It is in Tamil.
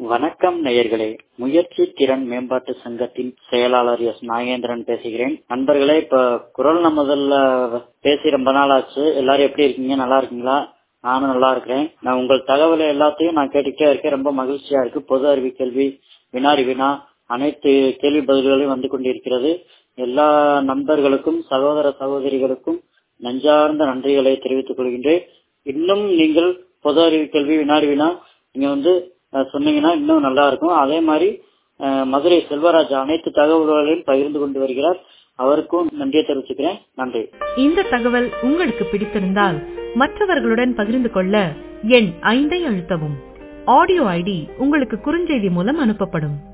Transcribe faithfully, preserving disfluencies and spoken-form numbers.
வணக்கம் நேயர்களே. முயற்சி திறன் மேம்பாட்டு சங்கத்தின் செயலாளர் எஸ் நாகேந்திரன் பேசுகிறேன். நண்பர்களே, இப்ப குரல் நமதல்ல பேசி ரொம்ப நாள் ஆச்சு. எல்லாரும் எப்படி இருக்கீங்க? நல்லா இருக்கீங்களா? நானும் நல்லா இருக்கிறேன். நான் உங்கள் தகவலை எல்லாத்தையும் நான் கேட்டுக்கிட்டே இருக்கேன். ரொம்ப மகிழ்ச்சியா இருக்கு. பொது அறிவு கேள்வி, வினாடி வினா, அனைத்து கேள்வி பதில்களையும் வந்து கொண்டிருக்கிறது. எல்லா நண்பர்களுக்கும் சகோதர சகோதரிகளுக்கும் நெஞ்சார்ந்த நன்றிகளை தெரிவித்துக் கொள்கின்றேன். இன்னும் நீங்கள் பொது அறிவு கேள்வி, வினாடி வினா நீங்க வந்து சொன்னீங்கன்னா இன்னும் நல்லா இருக்கும். அதே மாதிரி மதுரை செல்வராஜ் அனைத்து தகவல்களையும் பகிர்ந்து கொண்டு வருகிறார். அவருக்கும் நன்றியை தெரிவிச்சுக்கிறேன். நன்றி. இந்த தகவல் உங்களுக்கு பிடித்திருந்தால் மற்றவர்களுடன் பகிர்ந்து கொள்ள எண் ஐந்தை அழுத்தவும். ஆடியோ ஐடி உங்களுக்கு குறுஞ்செய்தி மூலம் அனுப்பப்படும்.